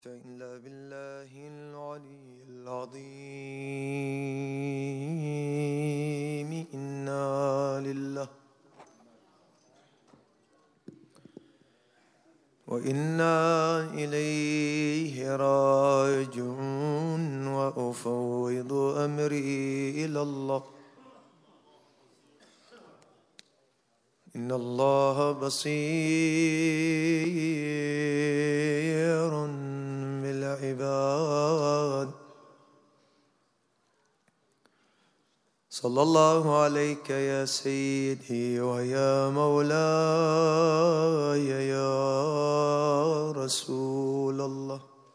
إلا بالله العلي العظيم إنا لله وإنا إليه راجعون وأفوض أمري إلى الله إن الله بصير بالعباد صلى الله عليك يا سيدي ويا مولاي يا رسول الله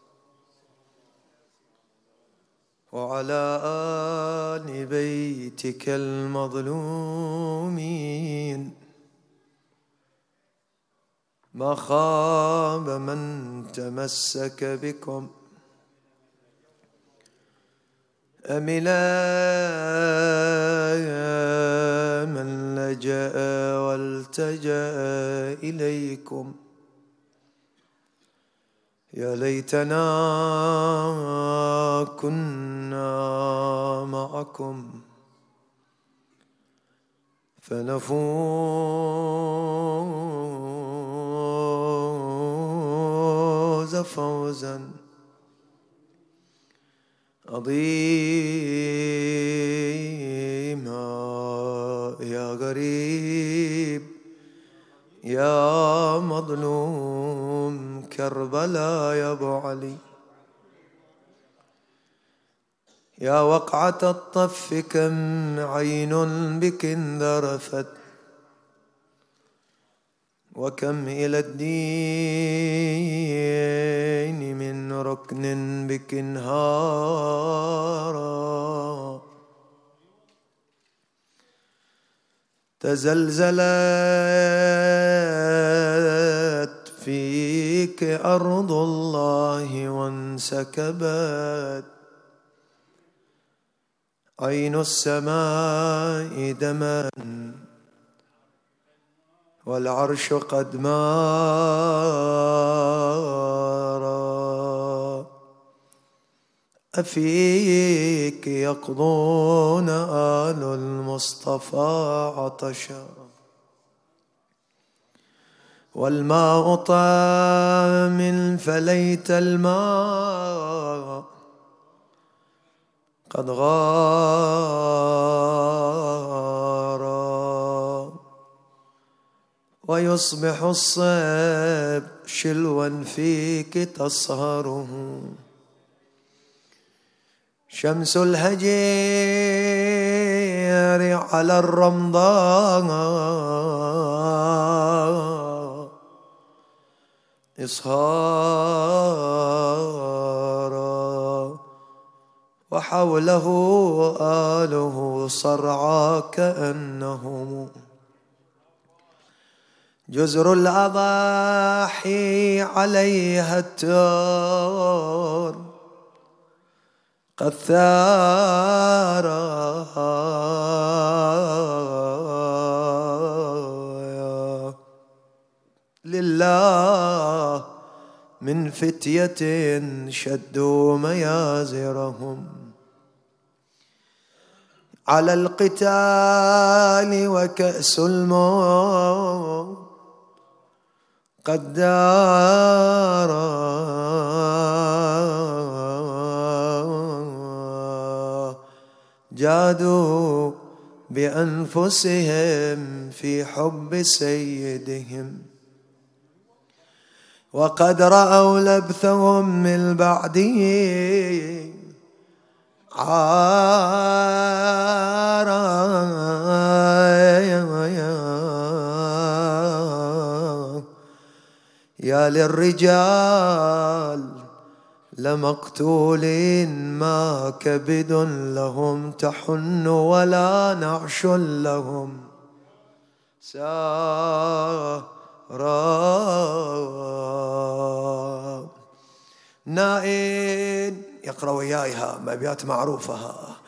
وعلى آل بيتك المظلومين ما خاب من تمسك بكم أملا من لجأ والتجأ إليكم يا ليتنا كنا معكم فنفوز فوزا عظيما يا غريب يا مظلوم كربلاء يا أبو علي يا وقعة الطف كم عين بك انذرفت وكم إلى الدين من ركن بك انهارا تزلزلت فيك أرض الله وانسكبت عين السماء دما والعرش قد مارا أفيك يقضون آل المصطفى عطشا والماء طامل فليت الماء قد غارا ويصبح الصيب شلوا فيك تصهره شمس الهجير على الرمضاء إصهارا وحوله آله صرعى كأنهم جزر الأضاحي عليها التور قد ثارا لله من فتية شدوا ميازرهم على القتال وكأس الموت قد دارا جادوا بأنفسهم في حب سيدهم وقد رأوا لبثهم من بعده عارا يا للرجال لمقتولين ما كبد لهم تحن ولا نعش لهم سارا نائن يقرأ ويايها أبيات معروفها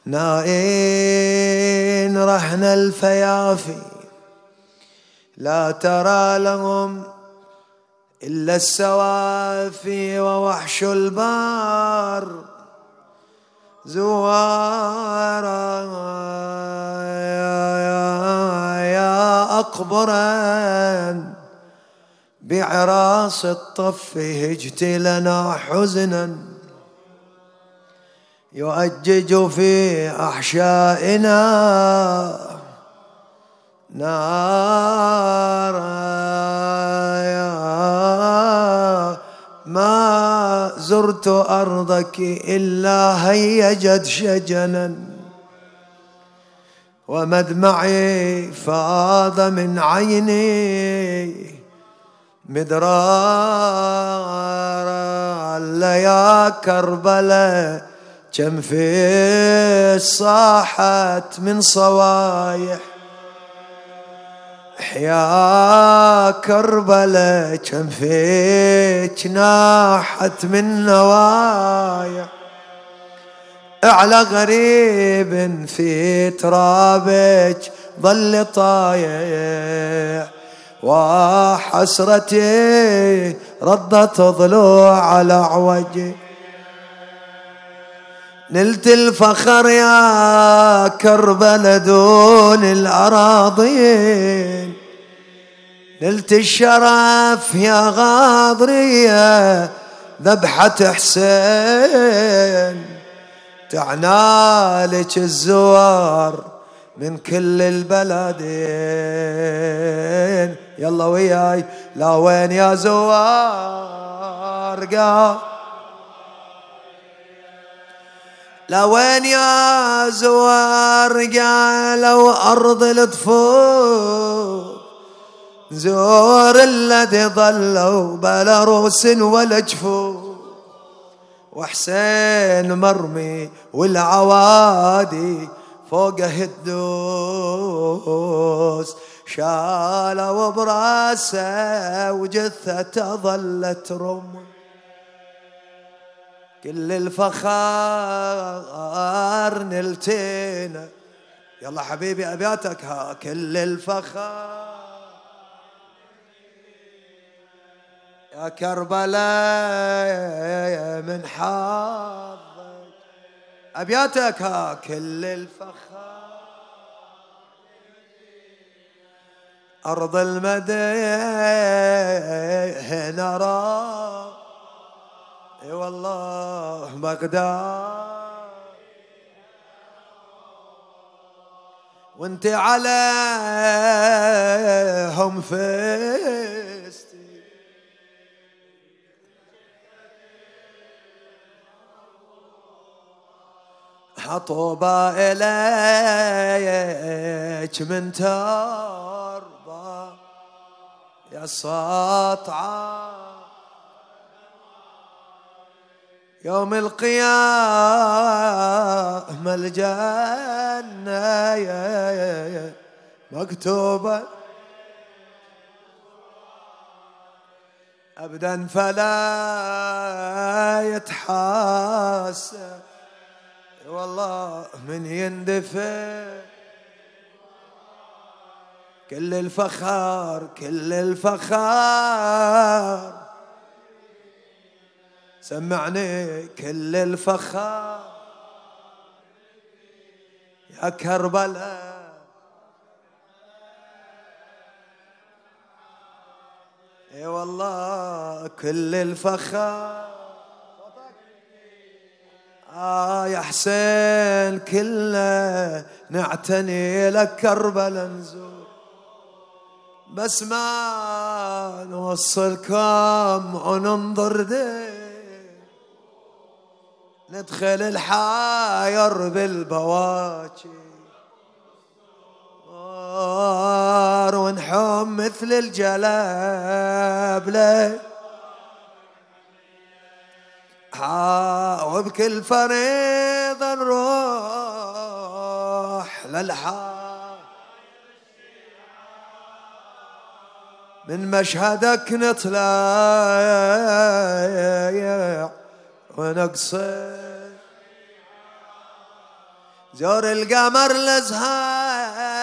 نائن رهن الفيافي لا ترى لهم إلا السوافي ووحش البار زوارا يا أقبرا بعراس الطف هجت لنا حزنا يؤجج في أحشائنا نارا ما زرت أرضك إلا هيجت شجنا ومدمعي فاض من عيني مدرارا يا كربلاء كم في صاحت من صوايح يا كربلاء كم فيك ناحت من نوايح اعلى غريب في ترابك ظل طايح وحسرتي ردت ضلوع على عوجي نلت الفخر يا كربلاء دون الأراضين نلت الشرف يا غاضرية ذبحة حسين تعنالك الزوار من كل البلدين يلا وياي لا وين يا زوار قال لا وين يا زوار قالوا أرض الطفول زور الذي ظلوا بلا روس ولا جفور وحسين مرمي والعوادي فوقه الدوس شالوا براسه وجثته ظلت رمل كل الفخار نلتينا يلا حبيبي أبياتك ها كل الفخار يا كربلاء من حظك أبياتك ها كل الفخار أرض المدينة نرى اي والله بغداد وانت عليهم فستي حطوبة إليك من تربة يا ساطعة يوم القيامة الجنة مكتوبة أبدا فلا يتحاسب والله من يندفع كل الفخار كل الفخار سمعني كل الفخار يا كربلاء اي والله كل الفخار يا حسين كله نعتني لك كربلاء نزور بس ما نوصلكم وننظر دي ندخل الحاير بالبواكي ونحوم مثل الجلابلة وبكل فريضة نروح للحا من مشهدك نطلع ونقصر زور القمر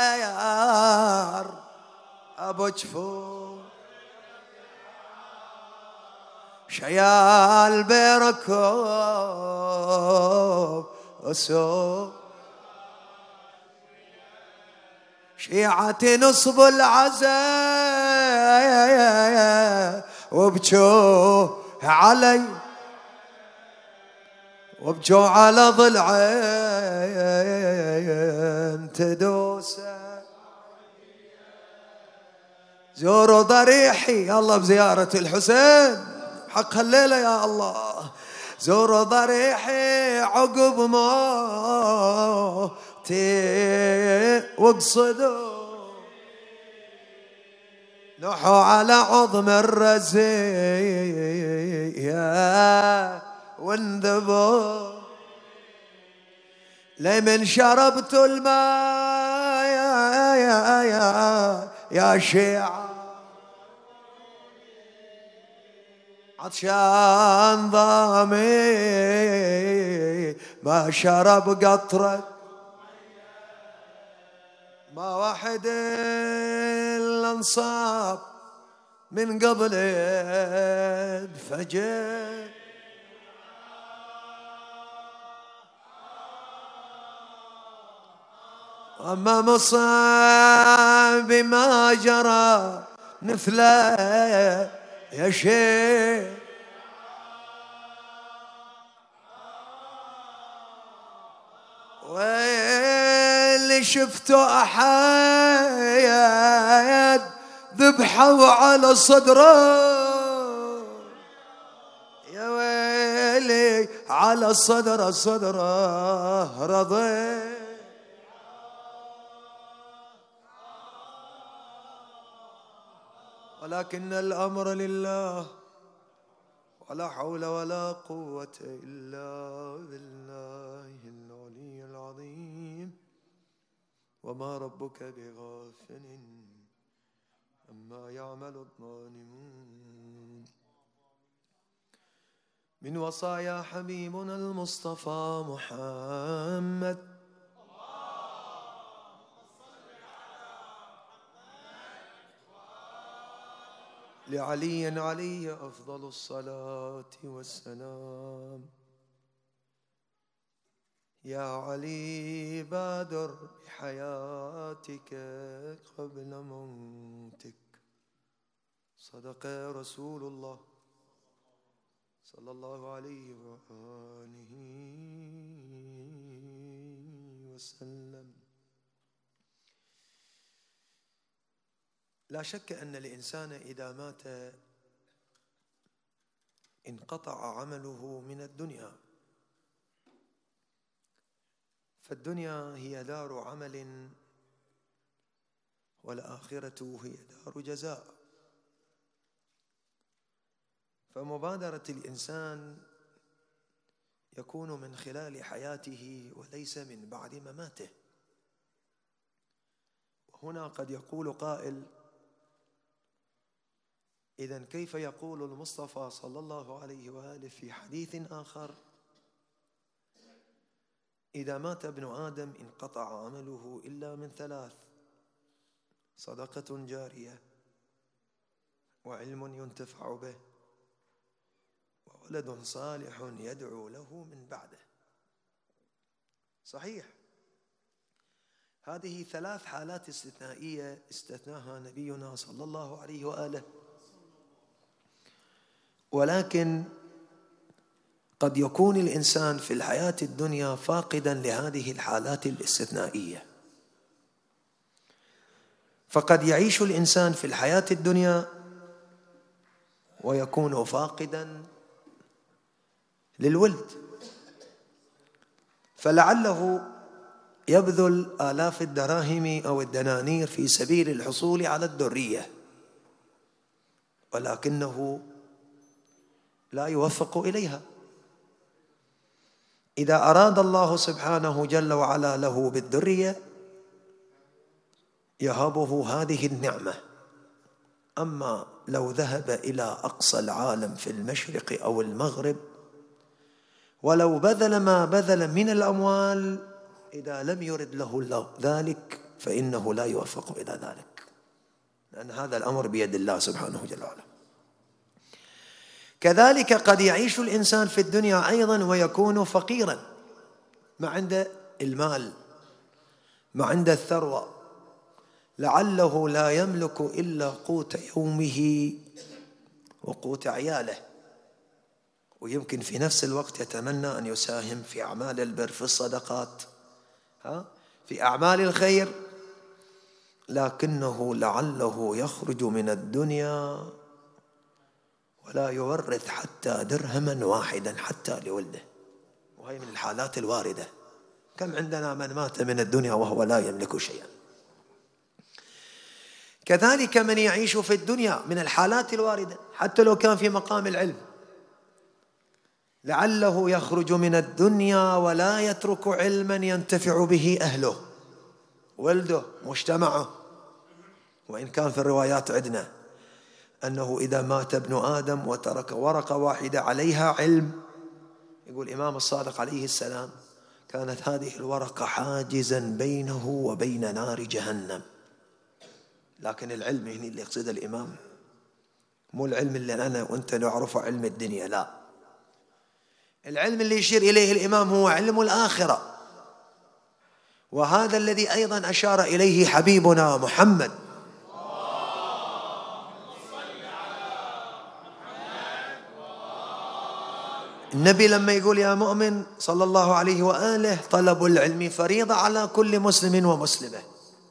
الازهار ابو جفور شيال بركوب أسوب شيعة نصب العزاء وبجوه علي وبجو على ضلعين تدوسه زوروا ضريحي الله بزيارة الحسين حق الليلة يا الله زوروا ضريحي عقب موتي واقصدوا نوحوا على عظم الرزية وانذبوا لمن شربت الماء يا شيعة عطشان ضامي ما شرب قطرة ما واحد إلا انصاب من قبل فجر أما مصاب ما جرى مثله يا شيخ ويلي شفته أحد ذبحوا على صدره يا ويلي على صدره رضي ولكن الأمر لله ولا حول ولا قوة إلا بالله العلي العظيم وما ربك بغافل عما يعمل الظالمون من وصايا حبيبنا المصطفى محمد لعلي عليه أفضل الصلاة والسلام يا علي بادر بحياتك قبل موتك صدق رسول الله صلى الله عليه وآله وسلم. لا شك أن الإنسان إذا مات انقطع عمله من الدنيا، فالدنيا هي دار عمل والآخرة هي دار جزاء. فمبادرة الإنسان يكون من خلال حياته وليس من بعد مماته. وهنا قد يقول قائل: إذن كيف يقول المصطفى صلى الله عليه وآله في حديث آخر: إذا مات ابن آدم انقطع عمله إلا من ثلاث: صدقة جارية، وعلم ينتفع به، وولد صالح يدعو له من بعده. صحيح، هذه ثلاث حالات استثنائية استثناها نبينا صلى الله عليه وآله، ولكن قد يكون الإنسان في الحياة الدنيا فاقداً لهذه الحالات الاستثنائية. فقد يعيش الإنسان في الحياة الدنيا ويكون فاقداً للولد، فلعله يبذل آلاف الدراهم أو الدنانير في سبيل الحصول على الذرية، ولكنه لا يوفق إليها. إذا أراد الله سبحانه جل وعلا له بالذرية يهبه هذه النعمة. أما لو ذهب إلى أقصى العالم في المشرق أو المغرب ولو بذل ما بذل من الأموال، إذا لم يرد له ذلك فإنه لا يوفق إلى ذلك، لأن هذا الأمر بيد الله سبحانه جل وعلا. كذلك قد يعيش الإنسان في الدنيا أيضا ويكون فقيرا، ما عنده المال، ما عنده الثروة، لعله لا يملك إلا قوت يومه وقوت عياله، ويمكن في نفس الوقت يتمنى أن يساهم في أعمال البر، في الصدقات، في أعمال الخير، لكنه لعله يخرج من الدنيا ولا يورث حتى درهما واحدا حتى لولده، وهي من الحالات الواردة. كم عندنا من مات من الدنيا وهو لا يملك شيئا. كذلك من يعيش في الدنيا من الحالات الواردة حتى لو كان في مقام العلم، لعله يخرج من الدنيا ولا يترك علما ينتفع به أهله، ولده، مجتمعه. وإن كان في الروايات عندنا أنه إذا مات ابن آدم وترك ورقة واحدة عليها علم، يقول الإمام الصادق عليه السلام، كانت هذه الورقة حاجزا بينه وبين نار جهنم. لكن العلم هنا اللي يقصد الإمام مو العلم اللي أنا وأنت نعرفه علم الدنيا، لا، العلم اللي يشير إليه الإمام هو علم الآخرة، وهذا الذي أيضا أشار إليه حبيبنا محمد. النبي لما يقول يا مؤمن صلى الله عليه وآله طلب العلم فريضة على كل مسلم ومسلمة،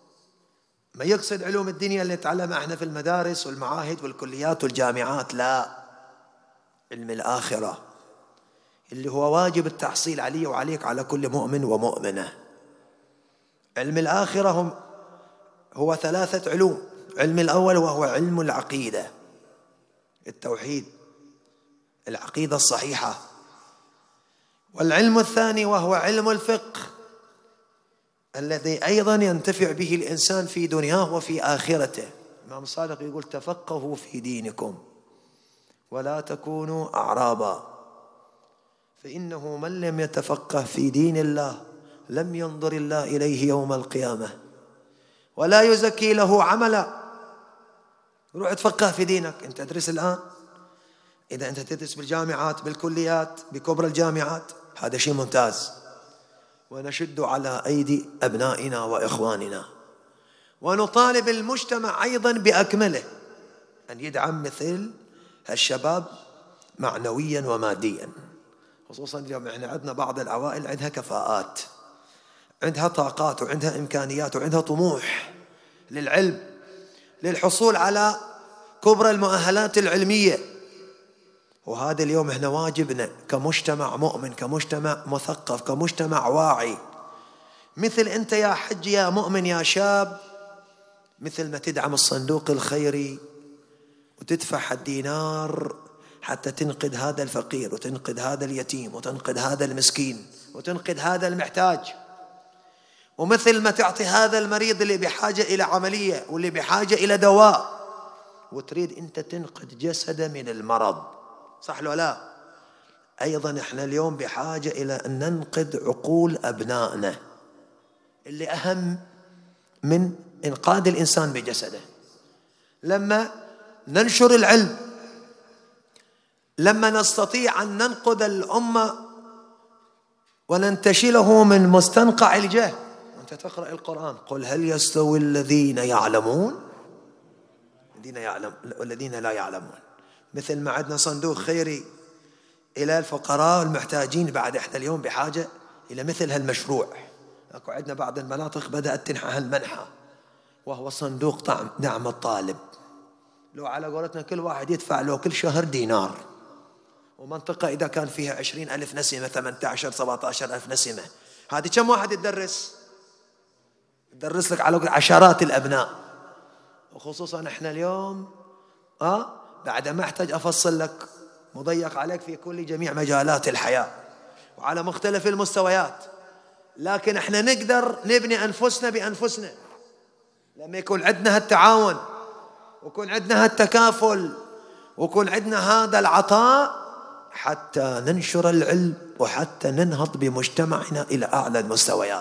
ما يقصد علوم الدنيا اللي نتعلمها احنا في المدارس والمعاهد والكليات والجامعات، لا، علم الآخرة اللي هو واجب التحصيل عليه وعليك على كل مؤمن ومؤمنة. علم الآخرة هو 3 علوم. علم الأول وهو علم العقيدة، التوحيد، العقيدة الصحيحة. والعلم الثاني وهو علم الفقه الذي أيضا ينتفع به الإنسان في دنياه وفي آخرته. الإمام الصادق يقول تفقهوا في دينكم ولا تكونوا أعرابا، فإنه من لم يتفقه في دين الله لم ينظر الله إليه يوم القيامة ولا يزكي له عملا. روح تفقه في دينك. أنت تدرس الآن، إذا أنت تدرس بالجامعات بالكليات بكبرى الجامعات هذا شيء ممتاز، ونشد على أيدي أبنائنا وإخواننا، ونطالب المجتمع أيضا بأكمله أن يدعم مثل الشباب معنويا وماديا. خصوصا اليوم احنا عندنا بعض العوائل عندها كفاءات، عندها طاقات وعندها إمكانيات وعندها طموح للعلم، للحصول على كبرى المؤهلات العلمية. وهذا اليوم احنا واجبنا كمجتمع مؤمن، كمجتمع مثقف، كمجتمع واعي، مثل انت يا حج يا مؤمن يا شاب، مثل ما تدعم الصندوق الخيري وتدفع الدينار حتى تنقذ هذا الفقير وتنقذ هذا اليتيم وتنقذ هذا المسكين وتنقذ هذا المحتاج، ومثل ما تعطي هذا المريض اللي بحاجة إلى عملية واللي بحاجة إلى دواء، وتريد أنت تنقذ جسده من المرض، صح ولا لا؟ أيضا إحنا اليوم بحاجة إلى أن ننقذ عقول أبنائنا اللي أهم من إنقاذ الإنسان بجسده. لما ننشر العلم، لما نستطيع أن ننقذ الأمة وننتشله من مستنقع الجهل. وأنت تقرأ القرآن قل هل يستوي الذين يعلمون والذين لا يعلمون. مثل ما عندنا صندوق خيري إلى الفقراء والمحتاجين، بعد إحنا اليوم بحاجة إلى مثل هالمشروع. أكو عندنا بعض المناطق بدأت تنحى هالمنحى، وهو صندوق دعم الطالب. لو على قولتنا كل واحد يدفع له كل شهر دينار، ومنطقة إذا كان فيها 20,000 نسمة 18-17,000 نسمة، هذه كم واحد يدرس لك على عشرات الأبناء. وخصوصا إحنا اليوم بعد ما أحتاج أفصل لك، مضيق عليك في كل جميع مجالات الحياة وعلى مختلف المستويات، لكن إحنا نقدر نبني أنفسنا بأنفسنا لما يكون عندنا هالتعاون ويكون عندنا هالتكافل ويكون عندنا هذا العطاء حتى ننشر العلم وحتى ننهض بمجتمعنا إلى أعلى المستويات.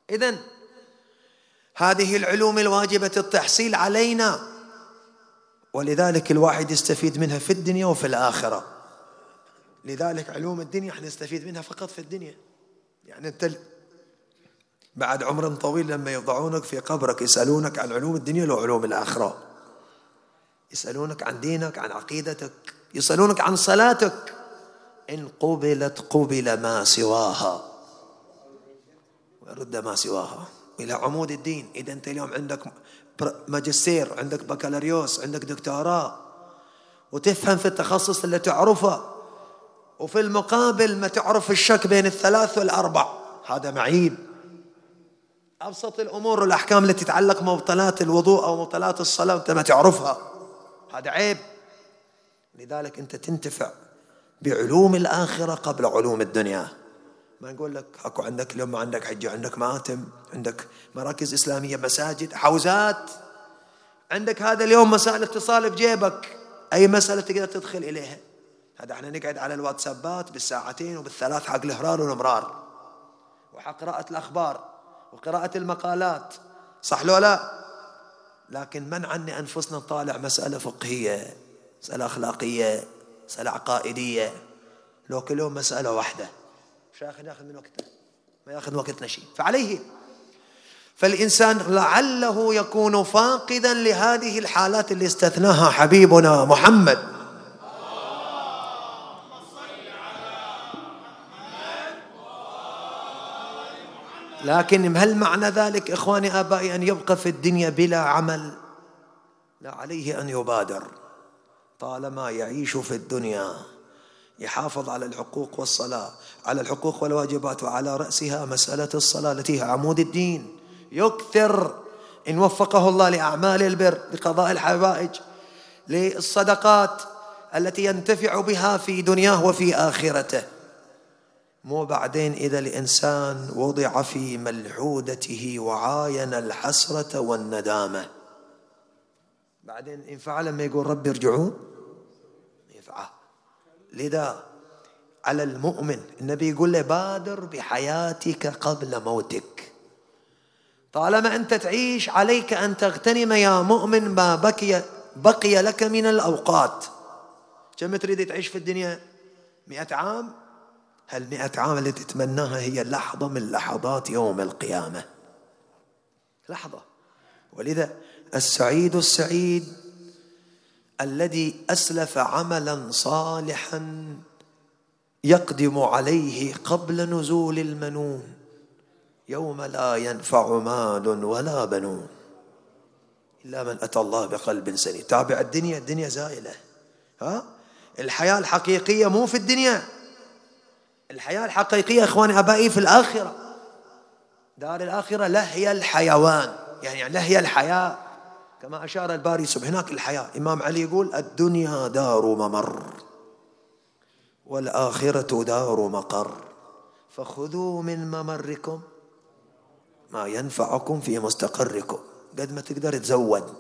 إذن هذه العلوم الواجبة التحصيل علينا ولذلك الواحد يستفيد منها في الدنيا وفي الآخرة. لذلك علوم الدنيا احنا نستفيد منها فقط في الدنيا. يعني أنت بعد عمر طويل لما يضعونك في قبرك يسألونك عن علوم الدنيا وعلوم الآخرة، يسألونك عن دينك، عن عقيدتك، يسألونك عن صلاتك، إن قبلت قبل ما سواها ورد ما سواها إلى عمود الدين. إذا أنت اليوم عندك ماجستير، عندك بكالوريوس، عندك دكتوراه، وتفهم في التخصص اللي تعرفه، وفي المقابل ما تعرف الشك بين الثلاث والأربع، هذا معيب. أبسط الأمور والأحكام التي تتعلق بمبطلات الوضوء أو مبطلات الصلاة أنت ما تعرفها، هذا عيب. لذلك أنت تنتفع بعلوم الآخرة قبل علوم الدنيا. ما نقول لك أكو عندك اليوم ما عندك حجة، عندك مآتم، عندك مراكز إسلامية، مساجد، حوزات، عندك هذا اليوم مسائل اتصال بجيبك، أي مسألة تقدر تدخل إليها. هذا احنا نقعد على الواتسابات بالساعتين وبالثلاث حق الإهرار والإمرار وحق قراءة الأخبار وقراءة المقالات، صح لو لا؟ لكن منعني أنفسنا نطالع مسألة فقهية، مسألة أخلاقية، مسألة عقائدية، لو كل يوم مسألة واحدة مش ياخذ من وقتنا، ما ياخذ وقتنا شيء. فعليه فالإنسان لعله يكون فاقدا لهذه الحالات اللي استثناها حبيبنا محمد. لكن هل معنى ذلك إخواني آبائي أن يبقى في الدنيا بلا عمل؟ لا، عليه أن يبادر طالما يعيش في الدنيا، يحافظ على الحقوق والصلاة، على الحقوق والواجبات، وعلى رأسها مسألة الصلاة التي هي عمود الدين. يكثر إن وفقه الله لأعمال البر، لقضاء الحوائج، للصدقات التي ينتفع بها في دنياه وفي آخرته. مو بعدين إذا الإنسان وضع في ملحودته وعاين الحسرة والندامة، بعدين إن فعل ما يقول رب ارجعون يفعل. لذا على المؤمن النبي يقول له بادر بحياتك قبل موتك. طالما أنت تعيش عليك أن تغتنم يا مؤمن ما بقي لك من الأوقات. كم تريد تعيش في الدنيا؟ 100 عام؟ هل 100 عام اللي تتمناها هي لحظة من لحظات يوم القيامة، لحظة. ولذا السعيد الذي أسلف عملا صالحا يقدم عليه قبل نزول المنون، يوم لا ينفع مال ولا بنون إلا من أتى الله بقلب سليم. تابع الدنيا زائلة، الحياة الحقيقية مو في الدنيا، الحياة الحقيقية إخواني أبائي في الآخرة. دار الآخرة لهي الحيوان، يعني لهي الحياة كما أشار الباري سبحانه. هناك الحياة. إمام علي يقول الدنيا دار ممر والآخرة دار مقر، فخذوا من ممركم ما ينفعكم في مستقركم. قد ما تقدر تزود.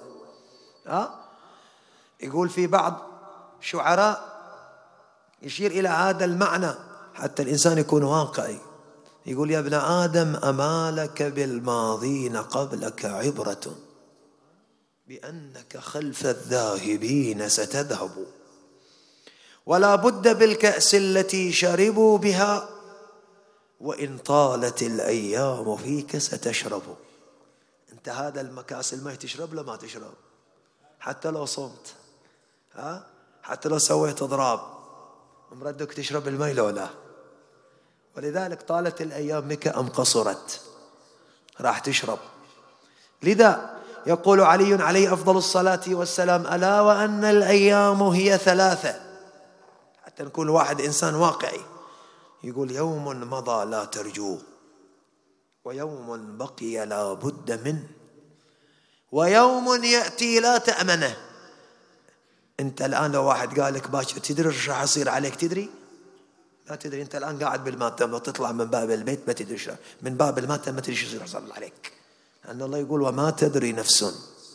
يقول في بعض شعراء يشير إلى هذا المعنى حتى الإنسان يكون واقعي. يقول يا ابن آدم أمالك بالماضين قبلك عبرة، بأنك خلف الذاهبين ستذهب، ولا بد بالكأس التي شربوا بها، وإن طالت الأيام فيك ستشرب. أنت هذا المكاس الماء تشرب له ما تشرب، حتى لو صمت، حتى لو سويت إضراب مردك تشرب الماء لو لا. ولذلك طالت الأيام بك أم قصرت، راح تشرب. لذا يقول علي عليه أفضل الصلاة والسلام ألا وأن الأيام هي 3، حتى نكون واحد إنسان واقعي. يقول يوم مضى لا ترجوه، ويوم بقي لا بد منه، ويوم يأتي لا تأمنه. أنت الآن لو واحد قال لك باكر تدري ايش راح يصير عليك؟ تدري؟ لا تدري. أنت الآن قاعد بالماتم، لو تطلع من باب البيت ما تدري ايش، من باب الماتم ما تدري ايش يصير عليك، لأن الله يقول وما تدري نفس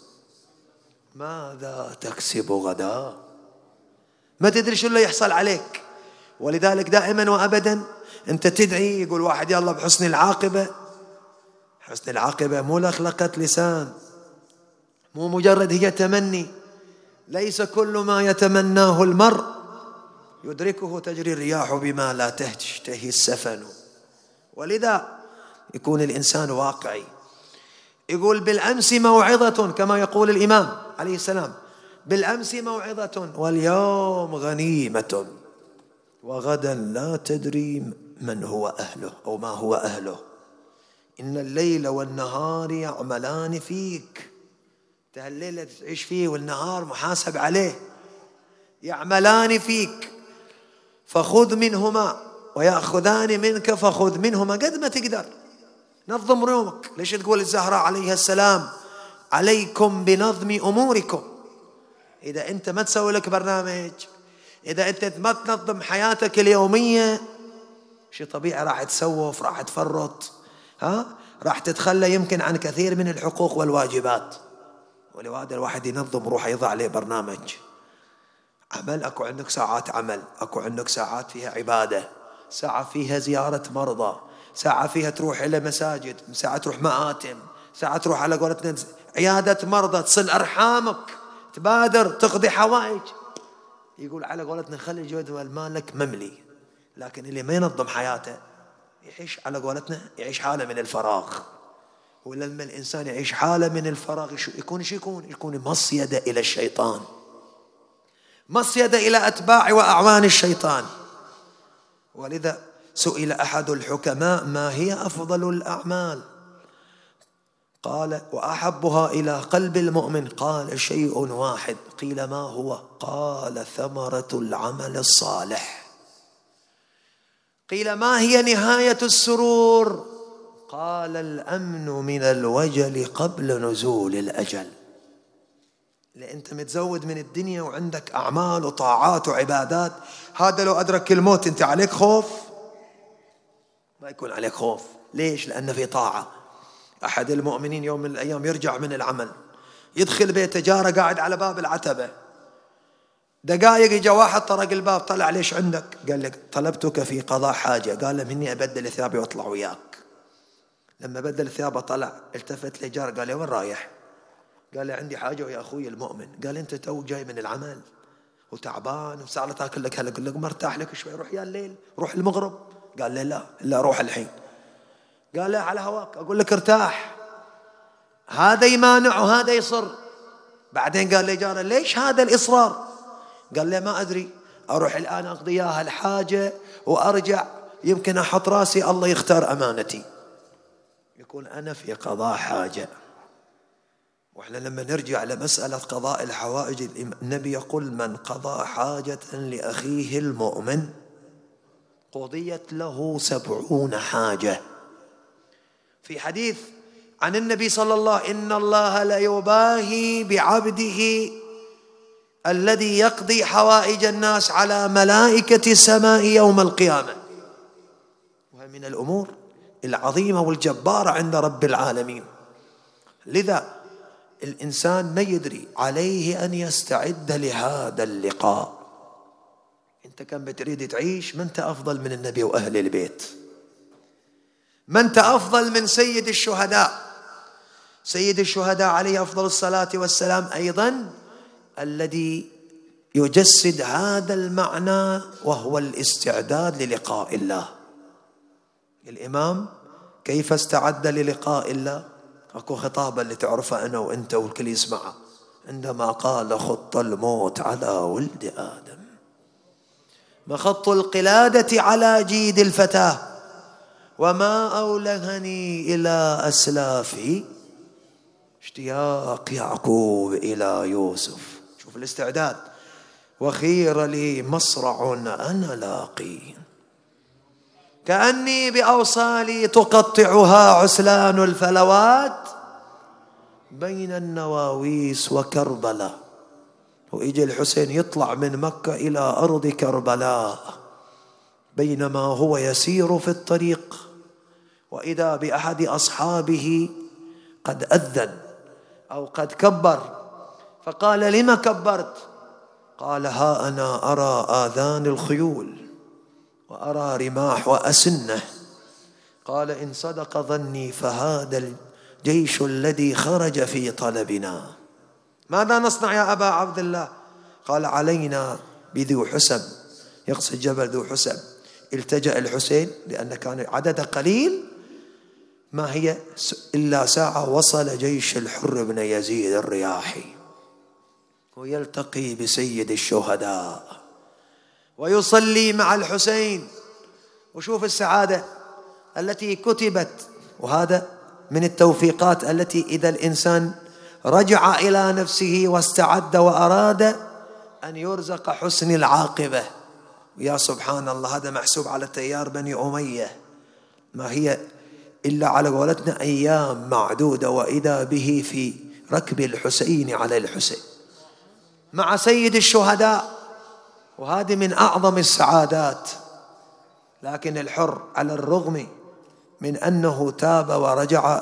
ماذا تكسب غدا. ما تدري شو اللي يحصل عليك. ولذلك دائما وأبدا أنت تدعي. يقول واحد يلا بحسن العاقبة. حسن العاقبة مو لخلقة لسان، مو مجرد هي تمني، ليس كل ما يتمناه المرء يدركه، تجري الرياح بما لا تشتهي السفن. ولذا يكون الإنسان واقعي، يقول بالأمس موعظة، كما يقول الإمام عليه السلام: بالأمس موعظة واليوم غنيمة، وغدا لا تدري من هو أهله أو ما هو أهله. إن الليل والنهار يعملان فيك. الليل تعيش فيه والنهار محاسب عليه، يعملان فيك فخذ منهما ويأخذان منك فخذ منهما قد ما تقدر. نظم يومك. ليش تقول الزهراء عليها السلام: عليكم بنظم أموركم؟ إذا أنت ما تسوي لك برنامج، إذا أنت ما تنظم حياتك اليومية، شيء طبيعي راح تسوف، راح تفرط، راح تتخلى يمكن عن كثير من الحقوق والواجبات. ولهذا الواحد ينظم روح، يضع عليه برنامج عمل. أكو عندك ساعات عمل، أكو عندك ساعات فيها عبادة، ساعة فيها زيارة مرضى، ساعة فيها تروح إلى مساجد، ساعة تروح مآتم، ساعة تروح على قولتنا عيادة مرضى، تصل أرحامك، تبادر تقضي حوائج. يقول على قولتنا خلي جدول مالك مملي. لكن اللي ما ينظم حياته يعيش على قولتنا يعيش حالة من الفراغ. ولما الإنسان يعيش حالة من الفراغ يكون مصيدة إلى الشيطان، مصيدة إلى أتباع وأعوان الشيطان. ولذا سئل أحد الحكماء: ما هي أفضل الأعمال؟ قال: وأحبها إلى قلب المؤمن؟ قال: شيء واحد. قيل: ما هو؟ قال: ثمرة العمل الصالح. قيل: ما هي نهاية السرور؟ قال: الأمن من الوجل قبل نزول الأجل. لأن أنت متزود من الدنيا وعندك أعمال وطاعات وعبادات، هذا لو أدرك الموت أنت عليك خوف؟ ما يكون عليك خوف. ليش؟ لأن في طاعة. أحد المؤمنين يوم من الأيام يرجع من العمل، يدخل بيته، جاره قاعد على باب العتبة، دقائق يجا واحد طرق الباب، طلع: ليش عندك؟ قال لك: طلبتك في قضاء حاجة. قال له: مني أبدل ثيابي واطلع وياك. لما بدل ثيابه طلع، التفت لجار قال له: وين رايح؟ قال له: عندي حاجة ويا أخوي المؤمن. قال: أنت تو جاي من العمل وتعبان وساعة تاكل لك هلا، قل لك مرتاح لك شوي، روح يا الليل، روح المغرب. قال له: لا روح الحين. قال له: على هواك، أقول لك ارتاح. هذا يمانع وهذا يصر. بعدين قال لجاره: ليش هذا الإصرار؟ قال له: ما أدري، أروح الآن أقضي إياها الحاجة وأرجع، يمكن أحط راسي الله يختار أمانتي. يقول: أنا في قضاء حاجة. وإحنا لما نرجع لمسألة قضاء الحوائج، النبي يقول: من قضى حاجة لأخيه المؤمن قضيت له 70 حاجة. في حديث عن النبي صلى الله عليه وسلم: إن الله لا يباهي بعبده الذي يقضي حوائج الناس على ملائكة السماء يوم القيامة. وهي من الأمور العظيمة والجبارة عند رب العالمين. لذا الإنسان ما يدري، عليه أن يستعد لهذا اللقاء. أنت كان بتريد تعيش، ما أنت أفضل من النبي وأهل البيت، ما أنت أفضل من سيد الشهداء. سيد الشهداء عليه أفضل الصلاة والسلام أيضا الذي يجسد هذا المعنى، وهو الاستعداد للقاء الله. الإمام كيف استعد للقاء الله؟ أكو خطابة اللي تعرفها أنا وأنت والكل يسمعها، عندما قال: خط الموت على ولد آدم، مخط القلادة على جيد الفتاة، وما أولهني إلى أسلافه اشتياق يعقوب إلى يوسف. شوف الاستعداد. وخير لي مصرع أنا لاقي، كأني بأوصالي تقطعها عسلان الفلوات بين النواويس وكربلاء. وإجا الحسين يطلع من مكة إلى أرض كربلاء، بينما هو يسير في الطريق وإذا بأحد أصحابه قد أذن أو قد كبر، فقال: لما كبرت؟ قال: ها أنا أرى آذان الخيول وأرى رماح وأسنة. قال: إن صدق ظني فهذا الجيش الذي خرج في طلبنا. ماذا نصنع يا أبا عبد الله؟ قال علينا بذو حسن، يقصد جبل ذو حسن، التجأ الحسين لأن كان عدد قليل، ما هي إلا ساعة وصل جيش الحر بن يزيد الرياحي ويلتقي بسيد الشهداء ويصلي مع الحسين. وشوف السعادة التي كتبت، وهذا من التوفيقات التي إذا الإنسان رجع إلى نفسه واستعد وأراد أن يرزق حسن العاقبة. يا سبحان الله، هذا محسوب على تيار بني أمية، ما هي إلا على قولتنا أيام معدودة، وإذا به في ركب الحسين على الحسين مع سيد الشهداء، وهذه من أعظم السعادات. لكن الحر على الرغم من أنه تاب ورجع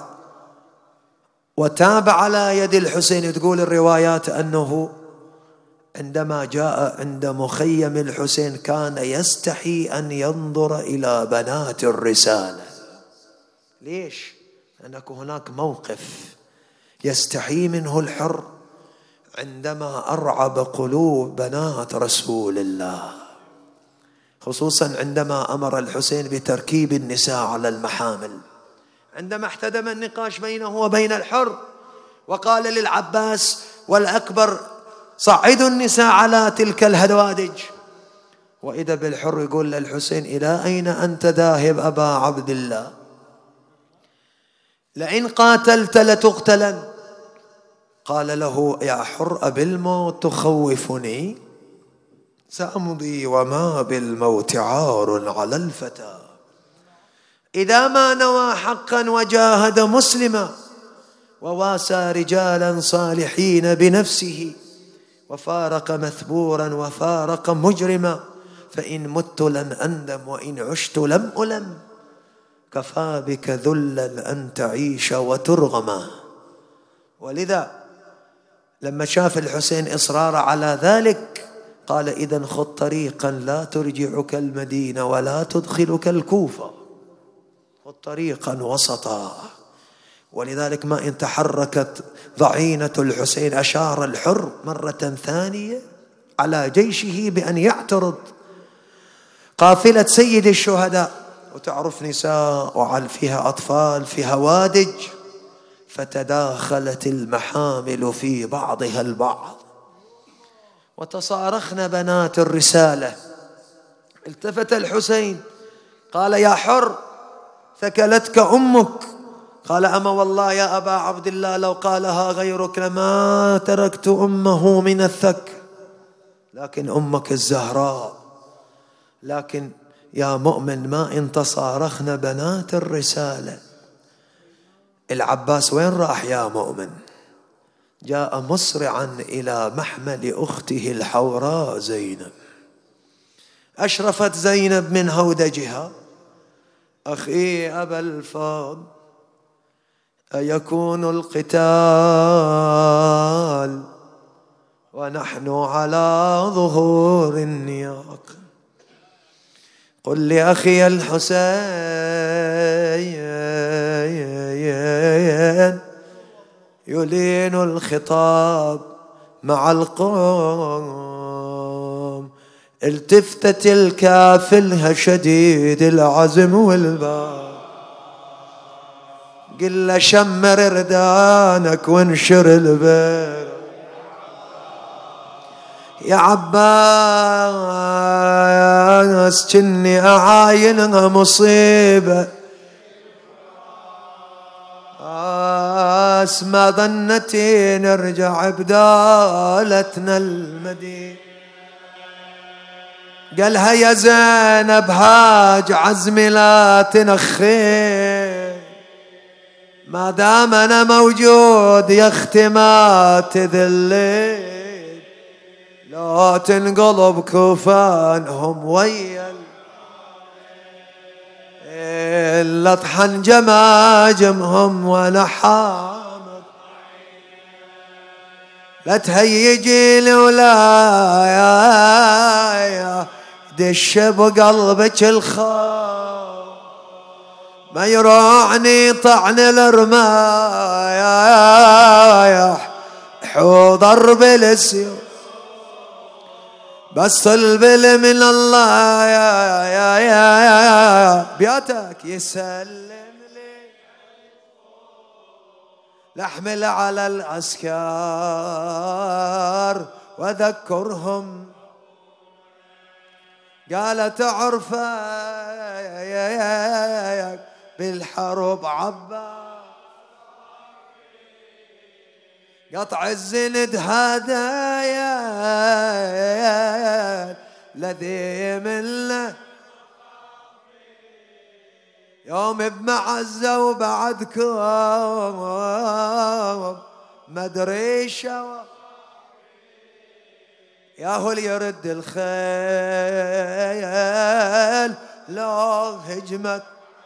وتاب على يد الحسين، تقول الروايات أنه عندما جاء عند مخيم الحسين كان يستحي أن ينظر إلى بنات الرسالة. ليش؟ لأنك هناك موقف يستحي منه الحر عندما أرعب قلوب بنات رسول الله، خصوصا عندما أمر الحسين بتركيب النساء على المحامل، عندما احتدم النقاش بينه وبين الحر وقال للعباس والأكبر صعدوا النساء على تلك الهوادج، وإذا بالحر يقول للحسين إلى أين أنت ذاهب أبا عبد الله؟ لئن قاتلت لتقتلن. قال له يا حر أبالموت تخوفني؟ سأمضي وما بالموت عار على الفتى، إذا ما نوى حقا وجاهد مسلما وواسى رجالا صالحين بنفسه وفارق مثبورا وفارق مجرما، فإن مت لن أندم وإن عشت لم ألم، كفى بك ذلا أن تعيش وترغما. ولذا لما شاف الحسين إصرار على ذلك قال إذن خذ طريقا لا ترجعك المدينة ولا تدخلك الكوفة، خذ طريقا وسطا. ولذلك ما إن تحركت ضعينة الحسين أشار الحر مرة ثانية على جيشه بأن يعترض قافلة سيد الشهداء، وتعرف نساء وعلى فيها أطفال في هوادج، فتداخلت المحامل في بعضها البعض وتصارخن بنات الرسالة. التفت الحسين قال يا حر ثكلتك أمك؟ قال أما والله يا أبا عبد الله لو قالها غيرك لما تركت أمه من الثك، لكن أمك الزهراء. لكن يا مؤمن ما إن تصارخن بنات الرسالة. العباس وين راح يا مؤمن؟ جاء مسرعا إلى محمل أخته الحوراء زينب. أشرفت زينب من هودجها أخي أبا الفاضل أيكون القتال ونحن على ظهور النياق؟ قل لأخي الحسين يلين الخطاب مع القوم، التفتت الكافلها شديد العزم والباب، قل له شمر ردانك وانشر البر يا عباس، كني أعاينها مصيبة ما ظنتي نرجع بدالتنا المدينة. قالها يا زينب هاج عزمي لا تنخي، ما دام أنا موجود يا اختي ما تذلي، لا تنقلب كفانهم ويا إلا طحن جماجمهم ولا حامض، لا تهيجي لي ولا يا دش بقلبك الخاف، ما يروعني طعن الرمايح حوضر بالسيوف، بس البل من الله يا بياتك يسلم لي لأحمل على العسكر وذكرهم قال تعرفك بالحرب عباس قطع الزند هدايا الذي منه يوم بمعزة وبعدكم مدري شو ياهو اللي يرد الخيل لو هجمت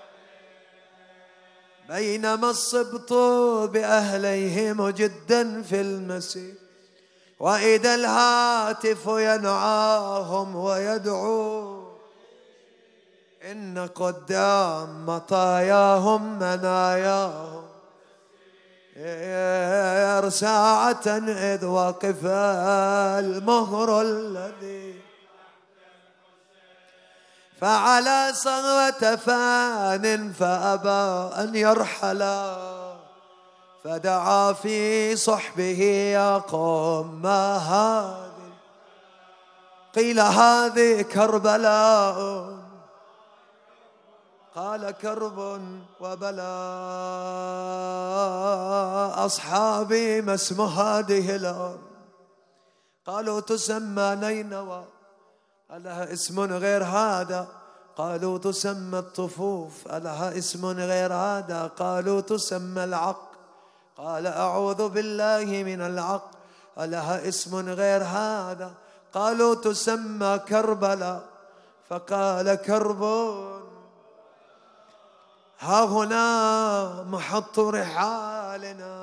بينما الصبط بأهليهم جدا في المسير وإذا الهاتف ينعاهم ويدعو إن قدام مطاياهم مناياهم ساعة إذ وقف المهر الذي فعلى صغوة فان فأبى أن يرحلا فدعا في صحبه يا قوم ما هذه قيل هذه كربلاء قال كرب وبلاء أصحابي ما اسم هذه الأرض قالوا تسمى نينوى ألها اسم غير هذا قالوا تسمى الطفوف ألها اسم غير هذا قالوا تسمى العق قال أعوذ بالله من العق ألها اسم غير هذا قالوا تسمى كربلاء فقال كرب ها هنا محط رحالنا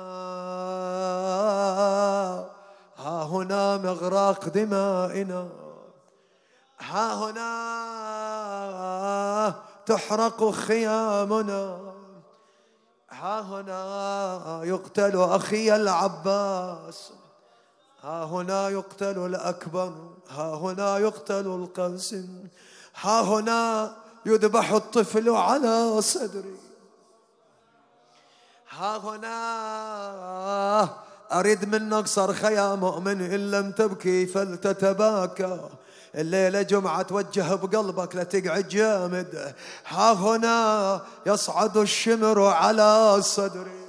ها هنا مغراق دمائنا ها هنا تحرق خيامنا ها هنا يقتل أخي العباس ها هنا يقتل الأكبر ها هنا يقتل القاسم ها هنا يذبح الطفل على صدري ها هنا أريد منك صرخة يا مؤمن إن لم تبكي فلتتباكى الليلة جمعة توجه بقلبك لا تقعد جامد ها هنا يصعد الشمر على صدري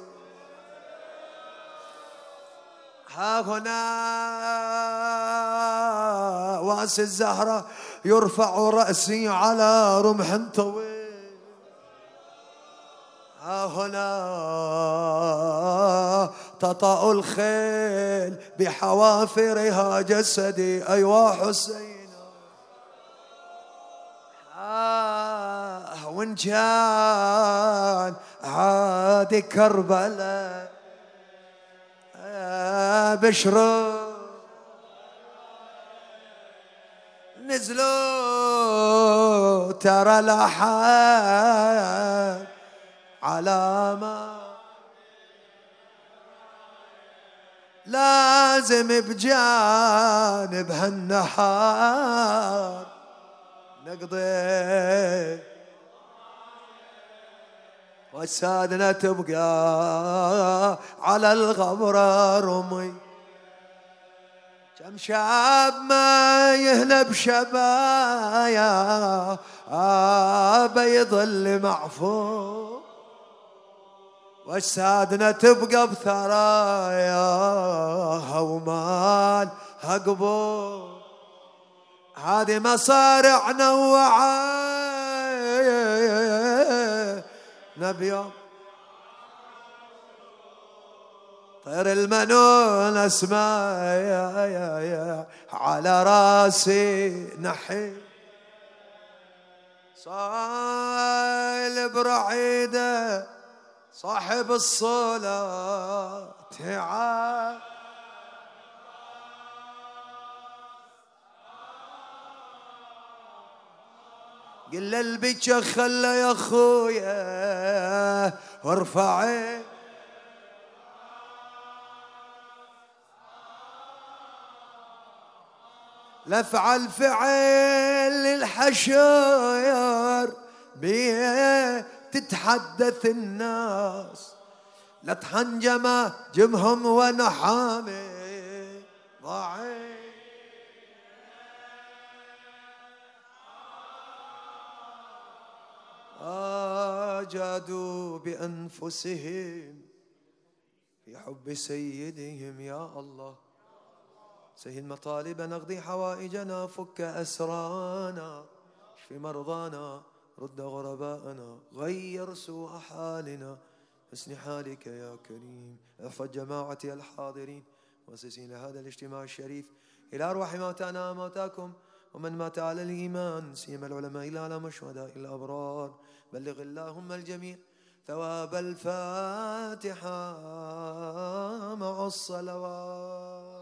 ها هنا واس الزهرة يرفع رأسي على رمح طويل ها هنا تطأ الخيل بحوافرها جسدي أيوا حسين وإن كان عادي كربلاء بشروا نزلوا ترى لحد علامة لازم بجانب هالنهار نقضي والسادنا تبقى على الغبرة رمي كم شاب ما يهنى بشبايا بيظل معفو والسادنا تبقى بثرايا ومال هقبو هذه مصارع نوعة نبيهم طير المنون اسمع يا على راسي نحي صايل برعيده صاحب الصلاة تعال قل البيتش خلى يا اخويا وارفعي لافعل فعل الحشاير بيه تتحدث الناس، لا تحنجم جمهم وانا حامي ضاعي. جادوا بأنفسهم في حب سيدهم يا الله. سهل مطالبنا، اقضي حوائجنا، فك أسرانا، اشف مرضانا، رد غرباءنا، غير سوء حالنا، حسن حالك يا كريم. احفظ جماعتي الحاضرين مؤسسين هذا الاجتماع الشريف، إلى أرواح موتانا موتاكم ومن مات على الإيمان، سيما العلماء إلى على الشهداء الأبرار. بلغ اللهم الجميع ثواب الفاتحة مع الصلوات.